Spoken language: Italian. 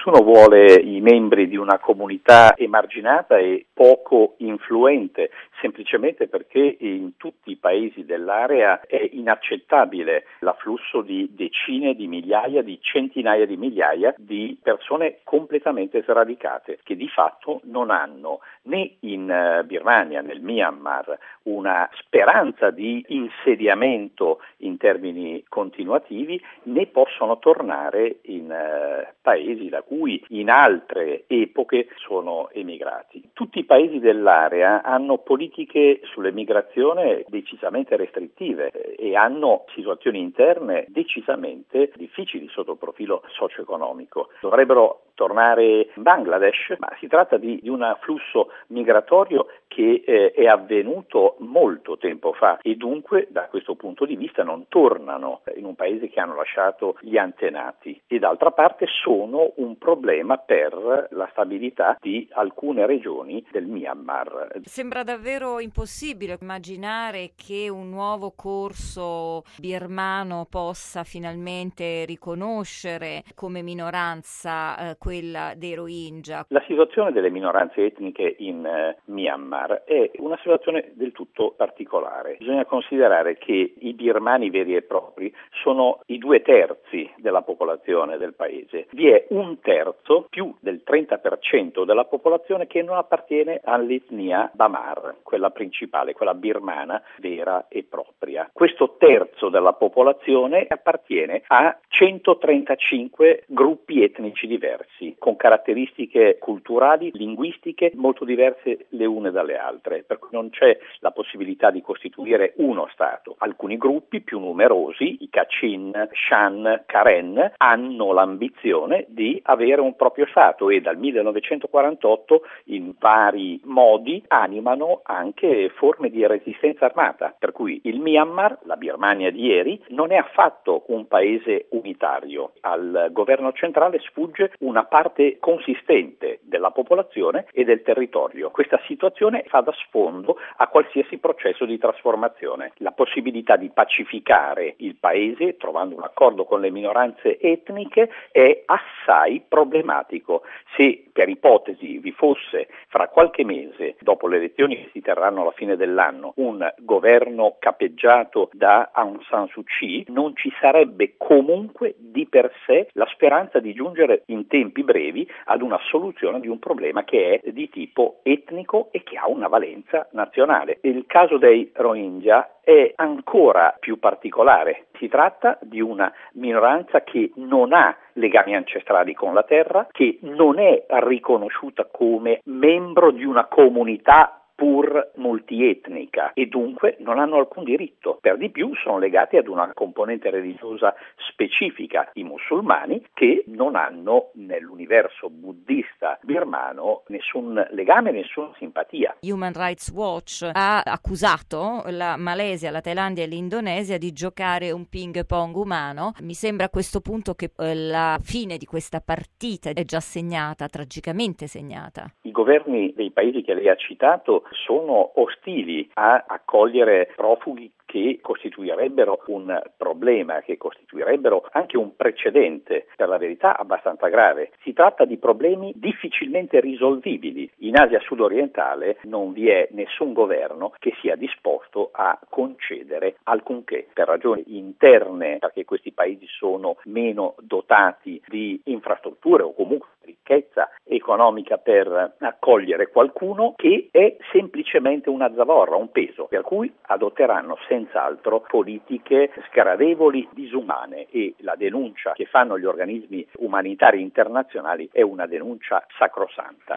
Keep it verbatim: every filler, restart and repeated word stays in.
Nessuno vuole i membri di una comunità emarginata e poco influente, semplicemente perché in tutti i paesi dell'area è inaccettabile l'afflusso di decine di migliaia, di centinaia di migliaia di persone completamente sradicate, che di fatto non hanno né in Birmania, nel Myanmar, una speranza di insediamento in termini continuativi, né possono tornare in eh, paesi da cui in altre epoche sono emigrati. Tutti i paesi dell'area hanno politiche sull'emigrazione decisamente restrittive e hanno situazioni interne decisamente difficili sotto il profilo socio-economico. Dovrebbero tornare in Bangladesh, ma si tratta di, di un afflusso migratorio che eh, è avvenuto molto tempo fa e dunque da questo punto di vista non tornano in un paese che hanno lasciato gli antenati e d'altra parte sono un problema per la stabilità di alcune regioni del Myanmar. Sembra davvero impossibile immaginare che un nuovo corso birmano possa finalmente riconoscere come minoranza eh, quella dei Rohingya. La situazione delle minoranze etniche in eh, Myanmar è una situazione del tutto particolare. Bisogna considerare che i birmani veri e propri sono i due terzi della popolazione del paese. Vi è un terzo, più del trenta per cento della popolazione che non appartiene all'etnia Bamar, quella principale, quella birmana vera e propria. Questo terzo della popolazione appartiene a centotrentacinque gruppi etnici diversi, con caratteristiche culturali, linguistiche molto diverse le une dalle altre, per cui non c'è la possibilità di costituire uno Stato. Alcuni gruppi più numerosi, i Kachin, Shan, Karen, hanno l'ambizione di avere un proprio Stato e dal millenovecentoquarantotto in vari modi animano anche forme di resistenza armata, per cui il Myanmar, la Birmania di ieri, non è affatto un paese unitario. Al governo centrale sfugge una parte consistente della popolazione e del territorio. Questa situazione fa da sfondo a qualsiasi processo di trasformazione. La possibilità di pacificare il paese, trovando un accordo con le minoranze etniche, è assai problematico. Se per ipotesi vi fosse fra qualche mese, dopo le elezioni che si terranno alla fine dell'anno, un governo capeggiato da Aung San Suu Kyi, non ci sarebbe comunque di per sé la speranza di giungere in tempi brevi ad una soluzione di un problema che è di tipo etnico e che ha una valenza nazionale. Il caso dei Rohingya è ancora più particolare. Si tratta di una minoranza che non ha legami ancestrali con la terra, che non è riconosciuta come membro di una comunità pur multietnica e dunque non hanno alcun diritto. Per di più sono legati ad una componente religiosa specifica, i musulmani, che non hanno nell'universo buddista birmano nessun legame, nessuna simpatia. Human Rights Watch ha accusato la Malesia, la Thailandia e l'Indonesia di giocare un ping pong umano. Mi sembra a questo punto che eh, la fine di questa partita è già segnata, tragicamente segnata. I governi dei paesi che lei ha citato sono ostili a accogliere profughi che costituirebbero un problema, che costituirebbero anche un precedente, per la verità abbastanza grave. Si tratta di problemi difficilmente risolvibili. In Asia sudorientale non vi è nessun governo che sia disposto a concedere alcunché, per ragioni interne, perché questi paesi sono meno dotati di infrastrutture o comunque ricchezza economica per accogliere qualcuno, che è semplicemente una zavorra, un peso, per cui adotteranno senz'altro politiche sgradevoli, disumane, e la denuncia che fanno gli organismi umanitari internazionali è una denuncia sacrosanta.